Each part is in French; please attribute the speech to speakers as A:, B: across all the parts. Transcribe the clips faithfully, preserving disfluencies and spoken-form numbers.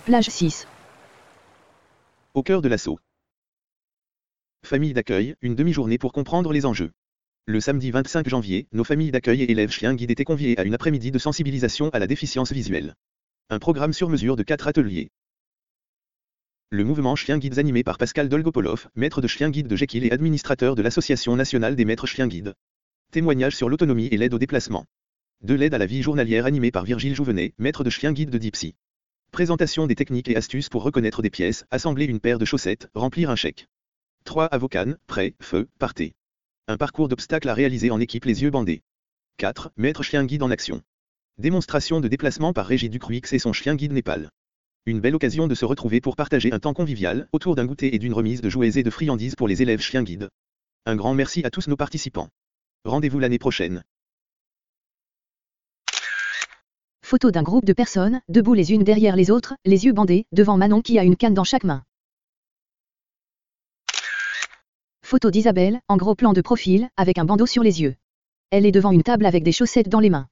A: Plage six.
B: Au cœur de l'assaut. Famille d'accueil, une demi-journée pour comprendre les enjeux. Le samedi vingt-cinq janvier, nos familles d'accueil et élèves chiens guides étaient conviés à une après-midi de sensibilisation à la déficience visuelle. Un programme sur mesure de quatre ateliers. Le mouvement Chiens Guides animé par Pascal Dolgopolov, maître de chien guide de Jekyll et administrateur de l'Association nationale des maîtres chiens guides. Témoignage sur l'autonomie et l'aide au déplacement. De l'aide à la vie journalière animée par Virgile Jouvenet, maître de chien guide de Dipsy. Présentation des techniques et astuces pour reconnaître des pièces, assembler une paire de chaussettes, remplir un chèque. trois Avocanes, prêt, feu, partez. Un parcours d'obstacles à réaliser en équipe les yeux bandés. quatre Maître chien guide en action. Démonstration de déplacement par Régis Ducruix et son chien guide Népal. Une belle occasion de se retrouver pour partager un temps convivial, autour d'un goûter et d'une remise de jouets et de friandises pour les élèves chiens guides. Un grand merci à tous nos participants. Rendez-vous l'année prochaine.
A: Photo d'un groupe de personnes, debout les unes derrière les autres, les yeux bandés, devant Manon qui a une canne dans chaque main. Photo d'Isabelle, en gros plan de profil, avec un bandeau sur les yeux. Elle est devant une table avec des chaussettes dans les mains.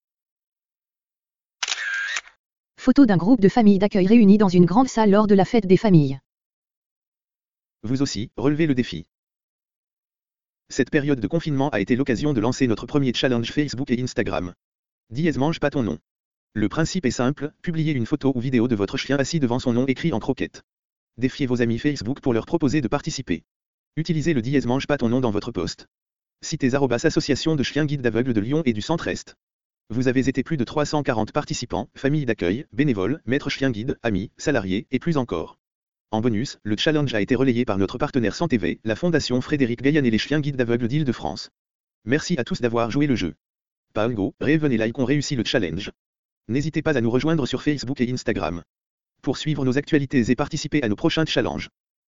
A: Photo d'un groupe de familles d'accueil réunies dans une grande salle lors de la fête des familles.
B: Vous aussi, relevez le défi. Cette période de confinement a été l'occasion de lancer notre premier challenge Facebook et Instagram. Dièse mange pas ton nom. Le principe est simple, publiez une photo ou vidéo de votre chien assis devant son nom écrit en croquette. Défiez vos amis Facebook pour leur proposer de participer. Utilisez le dièse mange pas ton nom dans votre post. Citez arrobas association de chiens guides d'aveugles de Lyon et du Centre-Est. Vous avez été plus de trois cent quarante participants, familles d'accueil, bénévoles, maîtres chiens guides, amis, salariés, et plus encore. En bonus, le challenge a été relayé par notre partenaire Santé V, la Fondation Frédéric Gaillan et les chiens guides d'aveugles d'Île-de-France. Merci à tous d'avoir joué le jeu. Paungo, Raven et Like ont réussi le challenge. N'hésitez pas à nous rejoindre sur Facebook et Instagram. Pour suivre nos actualités et participer à nos prochains challenges.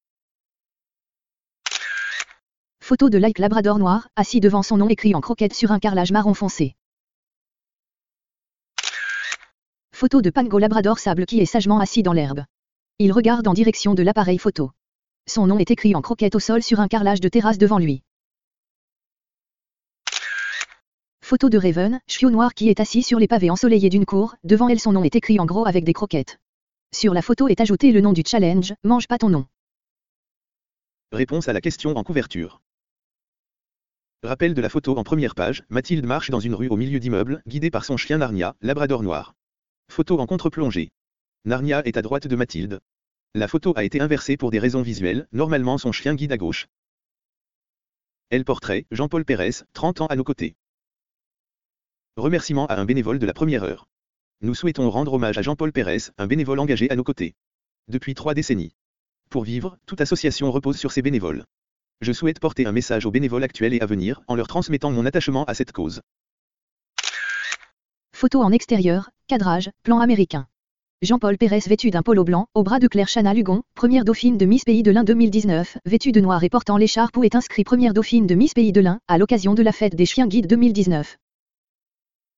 A: Photo de Like Labrador noir, assis devant son nom écrit en croquette sur un carrelage marron foncé. Photo de Pango Labrador sable qui est sagement assis dans l'herbe. Il regarde en direction de l'appareil photo. Son nom est écrit en croquette au sol sur un carrelage de terrasse devant lui. Photo de Raven, chiot noir qui est assis sur les pavés ensoleillés d'une cour, devant elle son nom est écrit en gros avec des croquettes. Sur la photo est ajouté le nom du challenge, mange pas ton nom.
B: Réponse à la question en couverture. Rappel de la photo en première page, Mathilde marche dans une rue au milieu d'immeubles, guidée par son chien Narnia, Labrador noir. Photo en contre-plongée. Narnia est à droite de Mathilde. La photo a été inversée pour des raisons visuelles, normalement son chien guide à gauche. Elle portrait, Jean-Paul Pérez, trente ans à nos côtés. Remerciement à un bénévole de la première heure. Nous souhaitons rendre hommage à Jean-Paul Pérez, un bénévole engagé à nos côtés. Depuis trois décennies. Pour vivre, toute association repose sur ses bénévoles. Je souhaite porter un message aux bénévoles actuels et à venir, en leur transmettant mon attachement à cette cause.
A: Photo en extérieur, cadrage, plan américain. Jean-Paul Pérez vêtu d'un polo blanc, au bras de Claire Chana Lugon, première dauphine de Miss Pays de l'Ain deux mille dix-neuf, vêtu de noir et portant l'écharpe où est inscrit première dauphine de Miss Pays de l'Ain, à l'occasion de la fête des chiens guides deux mille dix-neuf.